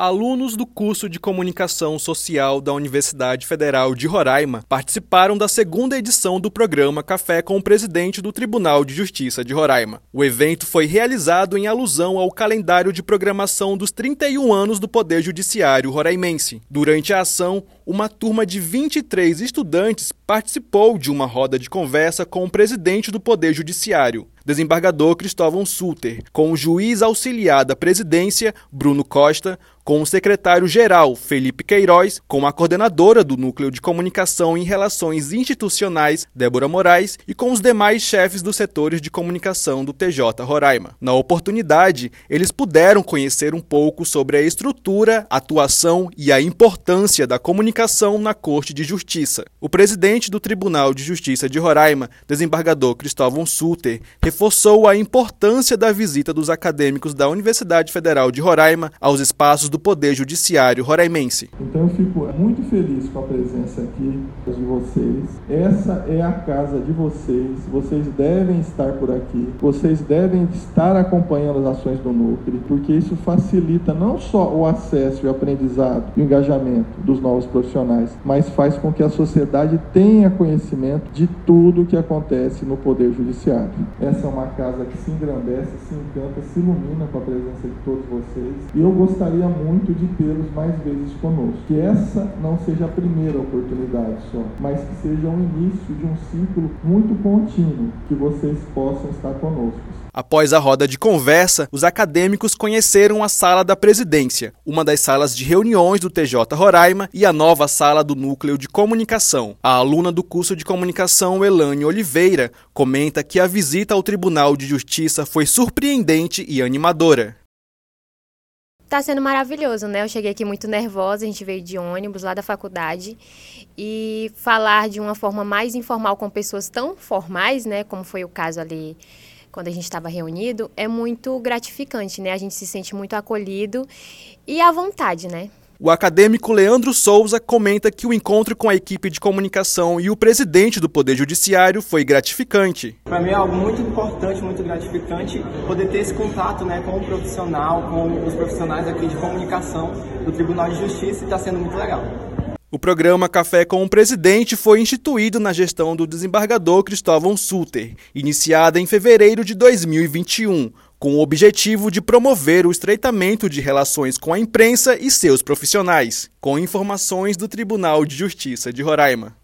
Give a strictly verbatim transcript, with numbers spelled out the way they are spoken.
Alunos do curso de Comunicação Social da Universidade Federal de Roraima participaram da segunda edição do programa Café com o Presidente do Tribunal de Justiça de Roraima. O evento foi realizado em alusão ao calendário de programação dos trinta e um anos do Poder Judiciário roraimense. Durante a ação, uma turma de vinte e três estudantes participou de uma roda de conversa com o presidente do Poder Judiciário, desembargador Cristóvão Sutter, com o juiz auxiliar da presidência, Bruno Costa, com o secretário-geral, Felipe Queiroz, com a coordenadora do Núcleo de Comunicação e Relações Institucionais, Débora Moraes, e com os demais chefes dos setores de comunicação do T J Roraima. Na oportunidade, eles puderam conhecer um pouco sobre a estrutura, atuação e a importância da comunicação na Corte de Justiça. O presidente do Tribunal de Justiça de Roraima, desembargador Cristóvão Sutter, reforçou a importância da visita dos acadêmicos da Universidade Federal de Roraima aos espaços do Poder Judiciário roraimense. Então eu fico muito feliz com a presença aqui de vocês. Essa é a casa de vocês. Vocês devem estar por aqui. Vocês devem estar acompanhando as ações do núcleo, porque isso facilita não só o acesso e o aprendizado e o engajamento dos novos profissionais, mas faz com que a sociedade tenha conhecimento de tudo que acontece no Poder Judiciário. Essa é uma casa que se engrandece, se encanta, se ilumina com a presença de todos vocês. E eu gostaria muito muito de tê-los mais vezes conosco. Que essa não seja a primeira oportunidade só, mas que seja o início de um ciclo muito contínuo, que vocês possam estar conosco. Após a roda de conversa, os acadêmicos conheceram a Sala da Presidência, uma das salas de reuniões do T J Roraima e a nova sala do Núcleo de Comunicação. A aluna do curso de Comunicação, Elane Oliveira, comenta que a visita ao Tribunal de Justiça foi surpreendente e animadora. Tá sendo maravilhoso, né? Eu cheguei aqui muito nervosa, a gente veio de ônibus lá da faculdade e falar de uma forma mais informal com pessoas tão formais, né? Como foi o caso ali quando a gente estava reunido, é muito gratificante, né? A gente se sente muito acolhido e à vontade, né? O acadêmico Leandro Souza comenta que o encontro com a equipe de comunicação e o presidente do Poder Judiciário foi gratificante. Para mim é algo muito importante, muito gratificante poder ter esse contato, né, com o profissional, com os profissionais aqui de comunicação do Tribunal de Justiça, e está sendo muito legal. O programa Café com o Presidente foi instituído na gestão do desembargador Cristóvão Sutter, iniciada em fevereiro de dois mil e vinte e um, com o objetivo de promover o estreitamento de relações com a imprensa e seus profissionais, com informações do Tribunal de Justiça de Roraima.